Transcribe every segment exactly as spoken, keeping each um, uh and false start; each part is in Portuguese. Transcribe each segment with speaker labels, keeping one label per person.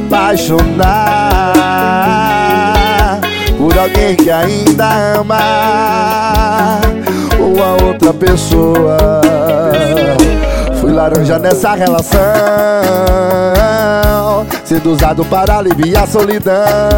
Speaker 1: apaixonar por alguém que ainda ama uma outra pessoa. Fui laranja nessa relação, sendo usado para aliviar a solidão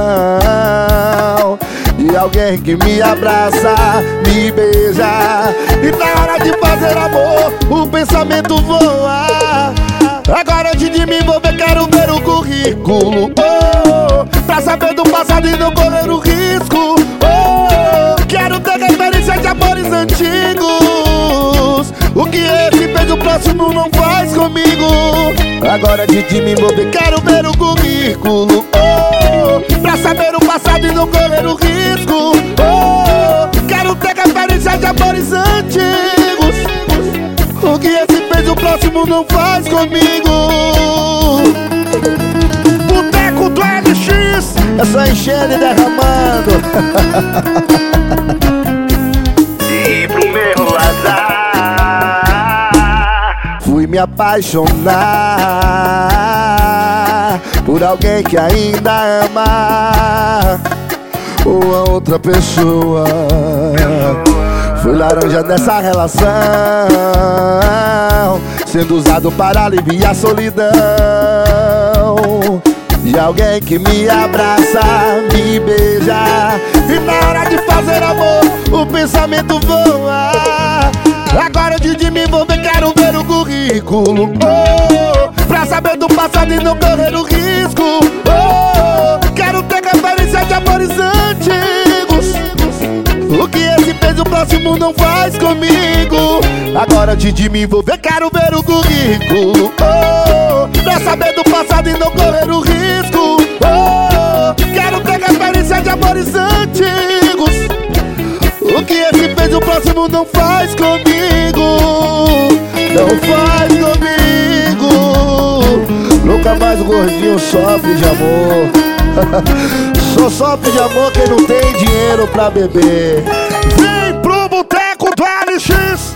Speaker 1: de alguém que me abraça, me beija, e na hora de fazer amor o pensamento voa. Agora antes de me envolver quero ver o currículo, oh, pra saber do passado e não correr o risco, oh, quero ter referência de amores antigos. O que esse fez o próximo não faz comigo. Agora antes de me envolver quero ver o currículo, oh, pra saber o passado e não correr o risco, oh, quero ter referência de amores antigos. O que esse fez o próximo não faz comigo. Boteco do L X, é só enchendo e derramando.
Speaker 2: E pro meu azar
Speaker 1: fui me apaixonar por alguém que ainda ama uma outra pessoa. Fui laranja nessa relação, sendo usado para aliviar a solidão de alguém que me abraça, me beija, e na hora de fazer amor o pensamento voa. Agora antes de me envolver quero ver o currículo, oh, pra saber do passado e não correr o risco, oh, quero ter referência de amores antigos. O que esse fez o próximo não faz comigo. Agora antes de me envolver quero ver o currículo, oh, pra saber do passado e não correr o risco, oh, quero ter referência de amores antigos. O que esse fez o próximo não faz comigo. Não faz comigo. Nunca mais o gordinho sofre de amor. Só sofre de amor quem não tem dinheiro pra beber.
Speaker 3: Vem pro Boteco do L X.